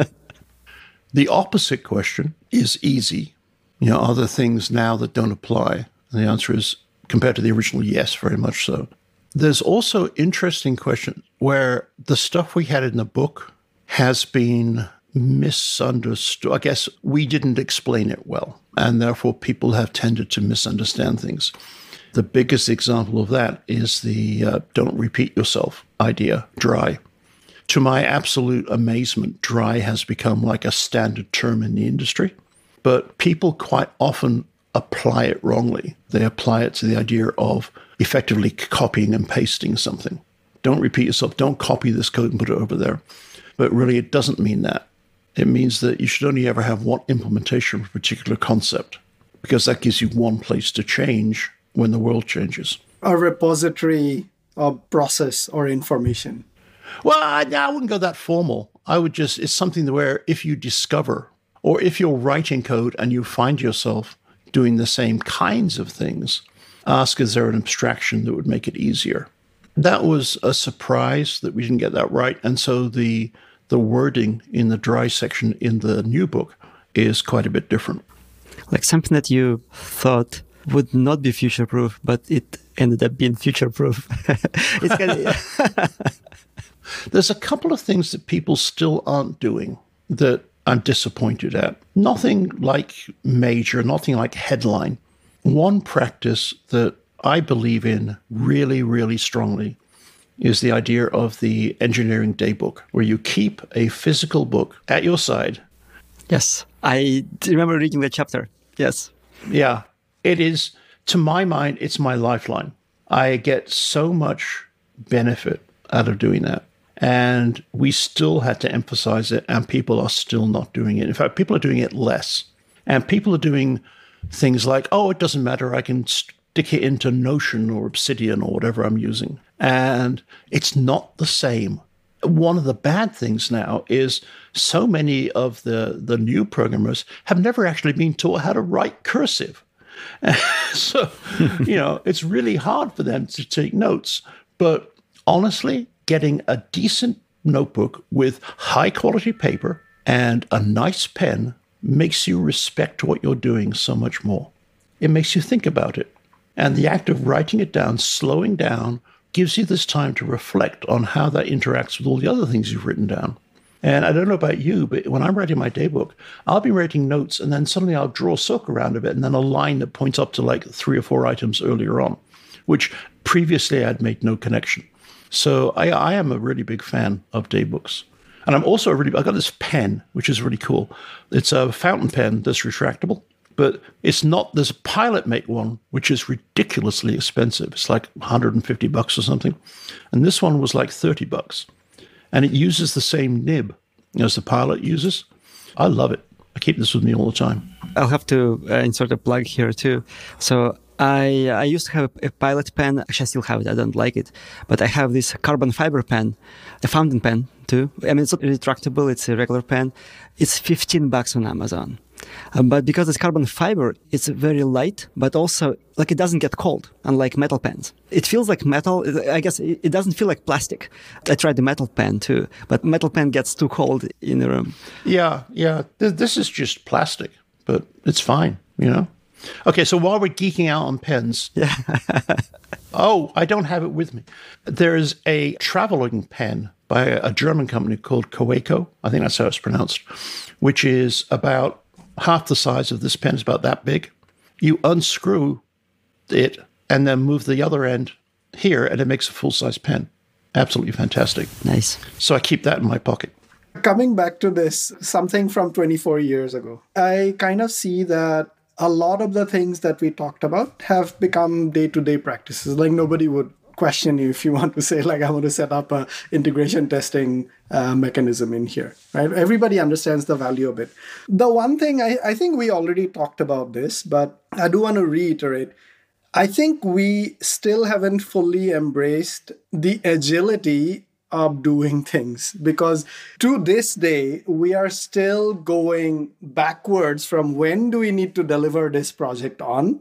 The opposite question is easy. You know, are there things now that don't apply? And the answer is, compared to the original, yes, very much so. There's also interesting question where the stuff we had in the book has been misunderstood. I guess we didn't explain it well, and therefore people have tended to misunderstand things. The biggest example of that is the uh, don't repeat yourself idea, DRY. To my absolute amazement, DRY has become like a standard term in the industry, but people quite often apply it wrongly. They apply it to the idea of effectively copying and pasting something. Don't repeat yourself. Don't copy this code and put it over there. But really, it doesn't mean that. It means that you should only ever have one implementation of a particular concept, because that gives you one place to change when the world changes. A repository of process or information. Well, I, I wouldn't go that formal. I would just, it's something where if you discover, or if you're writing code and you find yourself doing the same kinds of things, ask, is there an abstraction that would make it easier? That was a surprise that we didn't get that right. And so the the wording in the DRY section in the new book is quite a bit different. Like something that you thought would not be future-proof, but it ended up being future-proof. It's kind of... There's a couple of things that people still aren't doing that I'm disappointed at. Nothing like major, nothing like headline. One practice that I believe in really, really strongly is the idea of the engineering daybook, where you keep a physical book at your side. Yes, I remember reading that chapter. Yes. Yeah, it is, to my mind, it's my lifeline. I get so much benefit out of doing that. And we still had to emphasize it, and people are still not doing it. In fact, people are doing it less. And people are doing things like, oh, it doesn't matter, I can stick it into Notion or Obsidian or whatever I'm using. And it's not the same. One of the bad things now is so many of the, the new programmers have never actually been taught how to write cursive. So, you know, it's really hard for them to take notes. But honestly, getting a decent notebook with high quality paper and a nice pen makes you respect what you're doing so much more. It makes you think about it. And the act of writing it down, slowing down, gives you this time to reflect on how that interacts with all the other things you've written down. And I don't know about you, but when I'm writing my daybook, I'll be writing notes and then suddenly I'll draw a circle around of it and then a line that points up to like three or four items earlier on, which previously I'd made no connection. So I, I am a really big fan of daybooks. And I'm also a really, I got this pen, which is really cool. It's a fountain pen that's retractable, but it's not, there's a Pilot Mate one, which is ridiculously expensive. It's like one hundred fifty bucks or something. And this one was like thirty bucks. And it uses the same nib as the Pilot uses. I love it. I keep this with me all the time. I'll have to uh, insert a plug here too. So I I used to have a, a Pilot pen. Actually, I still have it. I don't like it. But I have this carbon fiber pen, a fountain pen too. I mean, it's not retractable. It's a regular pen. It's fifteen bucks on Amazon. Um, but because it's carbon fiber, it's very light, but also like it doesn't get cold, unlike metal pens. It feels like metal. I guess it, it doesn't feel like plastic. I tried the metal pen too, but metal pen gets too cold in the room. Yeah, yeah. Th- this is just plastic, but it's fine, you know? Okay, so while we're geeking out on pens, yeah. Oh, I don't have it with me. There's a traveling pen by a German company called Kaweco. I think that's how it's pronounced, which is about half the size of this pen. Is about that big. You unscrew it and then move the other end here, and it makes a full-size pen. Absolutely fantastic. Nice. So I keep that in my pocket. Coming back to this, something from twenty-four years ago, I kind of see that a lot of the things that we talked about have become day-to-day practices. Like nobody would question you if you want to say, like, I want to set up a integration testing uh, mechanism in here, right? Everybody understands the value of it. The one thing, I, I think we already talked about this, but I do want to reiterate. I think we still haven't fully embraced the agility of doing things, because to this day, we are still going backwards from when do we need to deliver this project on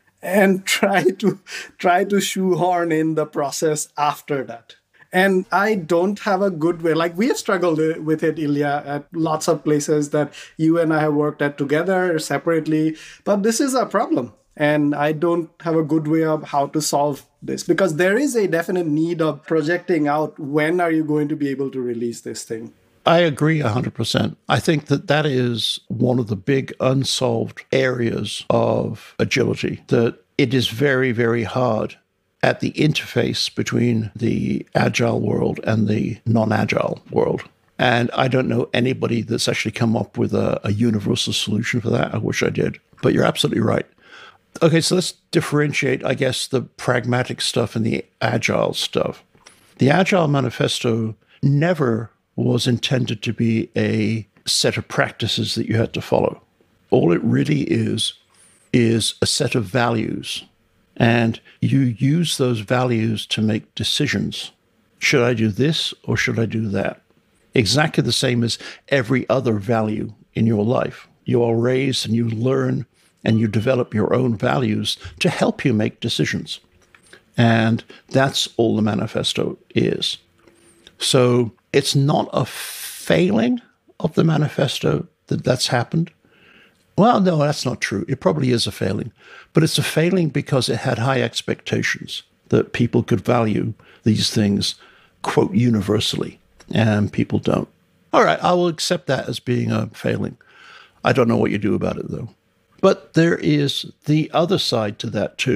and try to try to shoehorn in the process after that. And I don't have a good way. Like we have struggled with it, Ilya, at lots of places that you and I have worked at together, separately. But this is a problem. And I don't have a good way of how to solve this, because there is a definite need of projecting out when are you going to be able to release this thing. I agree one hundred percent. I think that that is one of the big unsolved areas of agility, that it is very, very hard at the interface between the agile world and the non-agile world. And I don't know anybody that's actually come up with a, a universal solution for that. I wish I did. But you're absolutely right. Okay, so let's differentiate, I guess, the pragmatic stuff and the agile stuff. The Agile Manifesto never was intended to be a set of practices that you had to follow. All it really is, is a set of values. And you use those values to make decisions. Should I do this or should I do that? Exactly the same as every other value in your life. You are raised and you learn and you develop your own values to help you make decisions. And that's all the manifesto is. So it's not a failing of the manifesto that that's happened. Well, no, that's not true. It probably is a failing. But it's a failing because it had high expectations that people could value these things, quote, universally, and people don't. All right, I will accept that as being a failing. I don't know what you do about it, though. But there is the other side to that, too.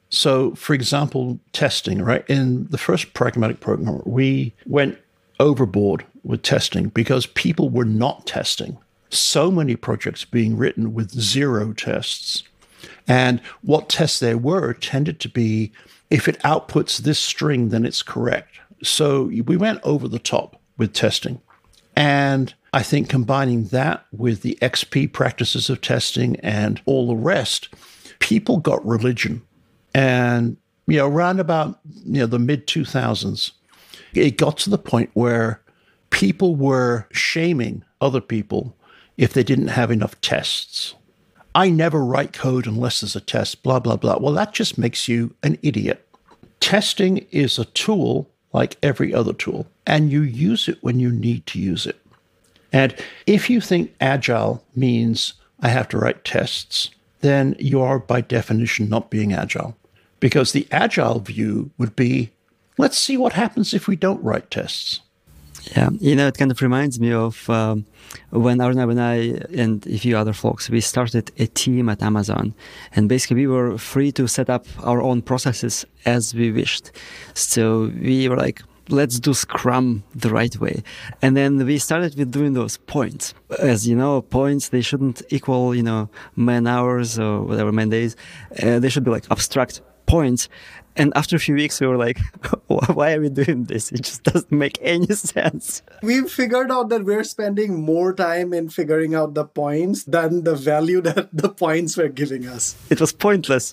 So, for example, testing, right? In the first pragmatic program, we went overboard with testing because people were not testing. So many projects being written with zero tests. And what tests there were tended to be, if it outputs this string, then it's correct. So we went over the top with testing. And I think combining that with the X P practices of testing and all the rest, people got religion. And, you know, around about, you know, the mid two thousands, it got to the point where people were shaming other people if they didn't have enough tests. I never write code unless there's a test, blah, blah, blah. Well, that just makes you an idiot. Testing is a tool like every other tool, and you use it when you need to use it. And if you think agile means I have to write tests, then you are by definition not being agile. Because the agile view would be, let's see what happens if we don't write tests. Yeah, you know, it kind of reminds me of um, when Arnab and I and a few other folks, we started a team at Amazon. And basically we were free to set up our own processes as we wished. So we were like, let's do Scrum the right way. And then we started with doing those points. As you know, points, they shouldn't equal, you know, man hours or whatever, man days. Uh, they should be like abstract points. And after a few weeks, we were like, why are we doing this? It just doesn't make any sense. We've figured out that we're spending more time in figuring out the points than the value that the points were giving us. It was pointless.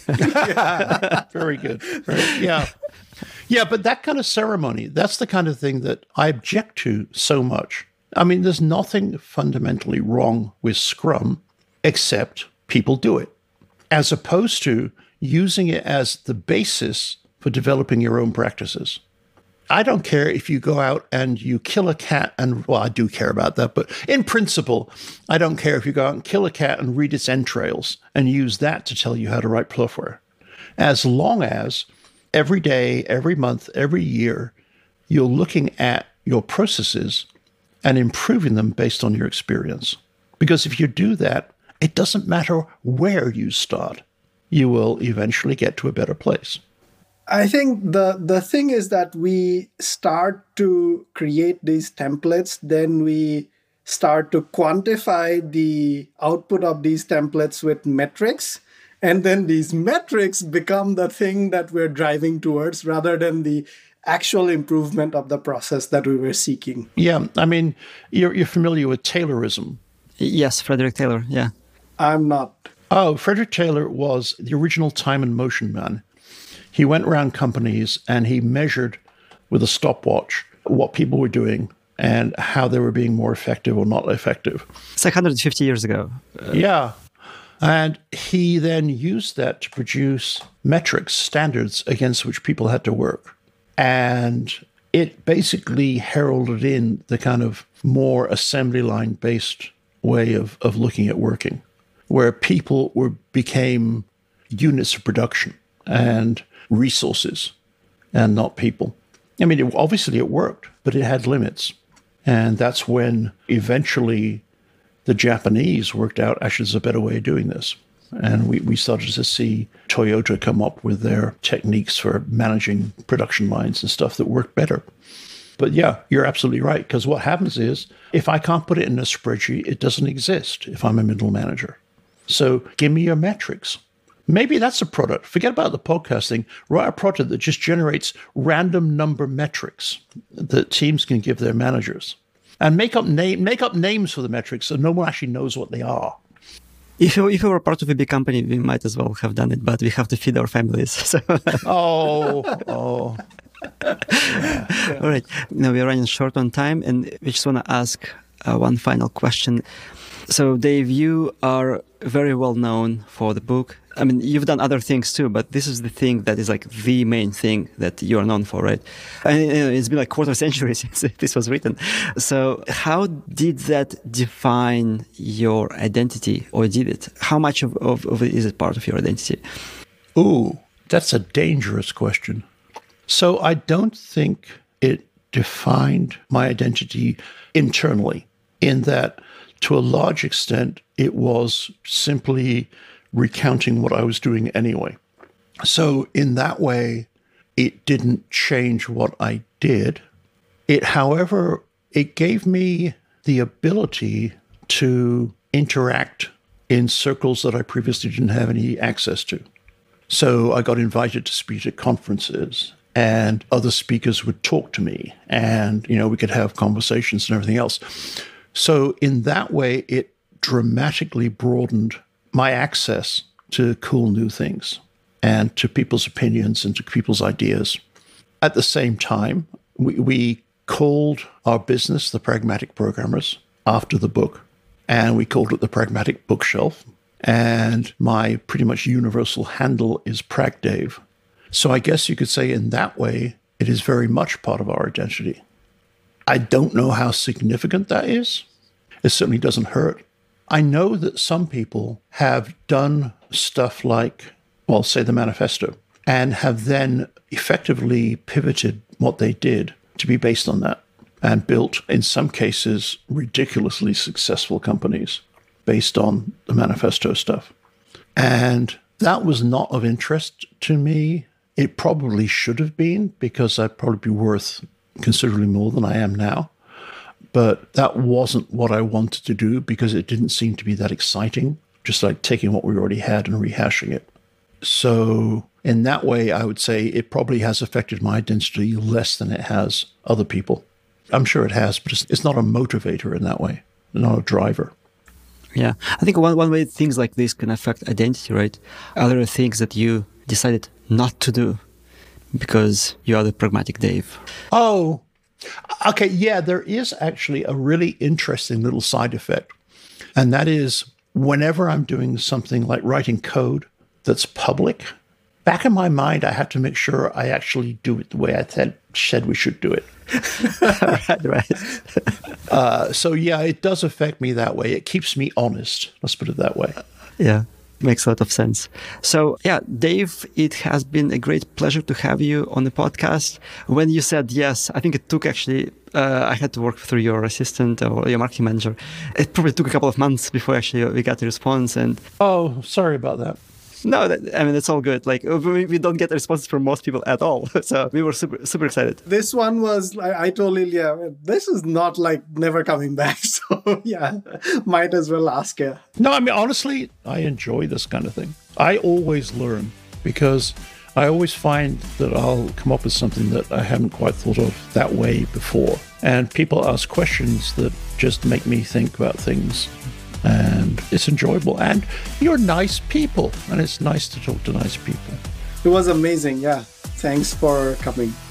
Very good. Right. Yeah. Yeah, but that kind of ceremony, that's the kind of thing that I object to so much. I mean, there's nothing fundamentally wrong with Scrum, except people do it, as opposed to using it as the basis for developing your own practices. I don't care if you go out and you kill a cat and, well, I do care about that, but in principle, I don't care if you go out and kill a cat and read its entrails and use that to tell you how to write Pluffware. As long as every day, every month, every year, you're looking at your processes and improving them based on your experience. Because if you do that, it doesn't matter where you start. You will eventually get to a better place. I think the, the thing is that we start to create these templates, then we start to quantify the output of these templates with metrics. And then these metrics become the thing that we're driving towards rather than the actual improvement of the process that we were seeking. Yeah, I mean, you're, you're familiar with Taylorism. Yes, Frederick Taylor, yeah. I'm not. Oh, Frederick Taylor was the original time and motion man. He went around companies and he measured with a stopwatch what people were doing and how they were being more effective or not effective. It's like one hundred fifty years ago. Uh, yeah. And he then used that to produce metrics, standards against which people had to work. And it basically heralded in the kind of more assembly line based way of, of looking at working, where people were became units of production and resources and not people. I mean, it, obviously it worked, but it had limits. And that's when eventually the Japanese worked out, actually, there's a better way of doing this. And we, we started to see Toyota come up with their techniques for managing production lines and stuff that worked better. But yeah, you're absolutely right. Because what happens is, if I can't put it in a spreadsheet, it doesn't exist if I'm a middle manager. So give me your metrics. Maybe that's a product. Forget about the podcast thing. Write a product that just generates random number metrics that teams can give their managers. And make up name make up names for the metrics so no one actually knows what they are. If you, if we were part of a big company, we might as well have done it, but we have to feed our families. So. oh, oh. Yeah. All right. Now we're running short on time, and we just want to ask uh, one final question. So, Dave, you are very well known for the book. I mean, you've done other things too, but this is the thing that is like the main thing that you are known for, right? And you know, it's been like quarter century since this was written. So how did that define your identity, or did it? How much of, of, of it is it part of your identity? Ooh, that's a dangerous question. So I don't think it defined my identity internally, in that to a large extent, it was simply recounting what I was doing anyway. So in that way, it didn't change what I did. It, however, it gave me the ability to interact in circles that I previously didn't have any access to. So I got invited to speak at conferences, and other speakers would talk to me, and, you know, we could have conversations and everything else. So in that way, it dramatically broadened my access to cool new things and to people's opinions and to people's ideas. At the same time, we, we called our business the Pragmatic Programmers after the book, and we called it the Pragmatic Bookshelf. And my pretty much universal handle is PragDave. So I guess you could say in that way, it is very much part of our identity. I don't know how significant that is. It certainly doesn't hurt. I know that some people have done stuff like, well, say the manifesto, and have then effectively pivoted what they did to be based on that and built, in some cases, ridiculously successful companies based on the manifesto stuff. And that was not of interest to me. It probably should have been, because I'd probably be worth considerably more than I am now. But that wasn't what I wanted to do, because it didn't seem to be that exciting, just like taking what we already had and rehashing it. So in that way, I would say it probably has affected my identity less than it has other people. I'm sure it has, but it's, it's not a motivator in that way, not a driver. Yeah, I think one, one way things like this can affect identity, right? Other things that you decided not to do because you are the pragmatic Dave. Oh, okay. Yeah, there is actually a really interesting little side effect. And that is whenever I'm doing something like writing code that's public, back in my mind, I have to make sure I actually do it the way I said, said we should do it. right, right. uh, so yeah, it does affect me that way. It keeps me honest. Let's put it that way. Yeah, makes a lot of sense. So yeah, Dave, it has been a great pleasure to have you on the podcast. When you said yes, I think it took actually, uh, I had to work through your assistant or your marketing manager. It probably took a couple of months before actually we got the response. And oh, sorry about that. No, that, I mean, it's all good. Like, we, we don't get responses from most people at all. So we were super, super excited. This one was, I, I told Ilya, this is not like never coming back. So yeah, might as well ask her. No, I mean, honestly, I enjoy this kind of thing. I always learn, because I always find that I'll come up with something that I haven't quite thought of that way before. And people ask questions that just make me think about things. And it's enjoyable. And you're nice people. And it's nice to talk to nice people. It was amazing. Yeah. Thanks for coming.